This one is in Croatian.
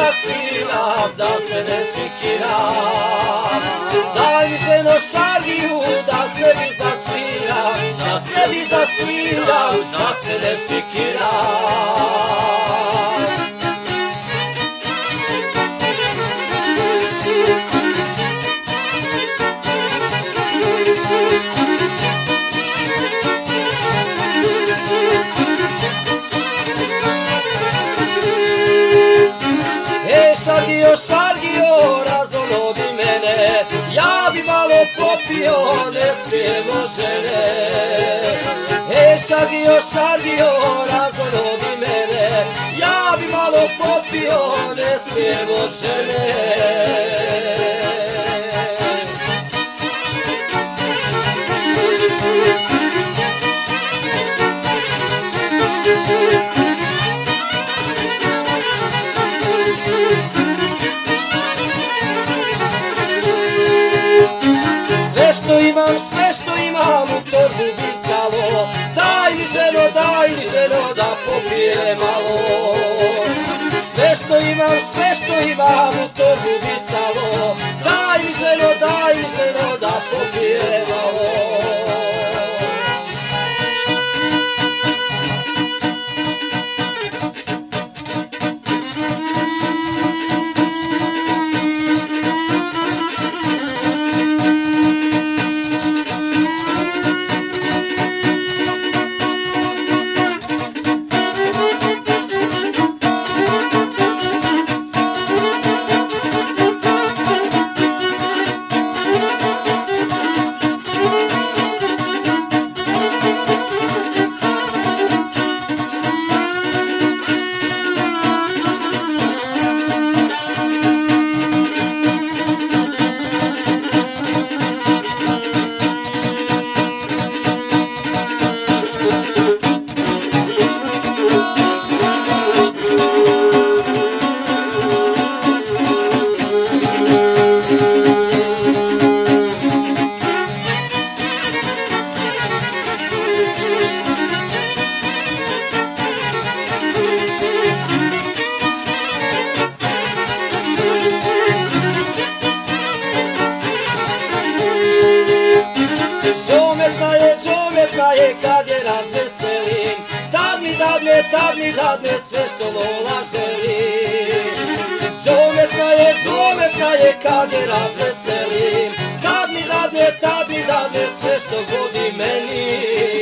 zasviram, da se ne sikiram. Daj mi ženo šargiju, da sebi zasviram, da sebi zasviram, da se ne sikiram. Šargio, šargio, razonodi mene, ja bi malo popio, ne smijemo žene. Šargio, šargio, razonodi mene, ja bi malo popio, ne smijemo žene. Sve što imam u torbu bi stalo, daj mi ženo da popije malo. Sve što imam u torbu bi stalo, daj mi ženo da popije malo. Džometna je kad je razveselim, tad mi dadne sve što Lola želi. Džometna je kad je razveselim, tad mi dadne sve što godi meni.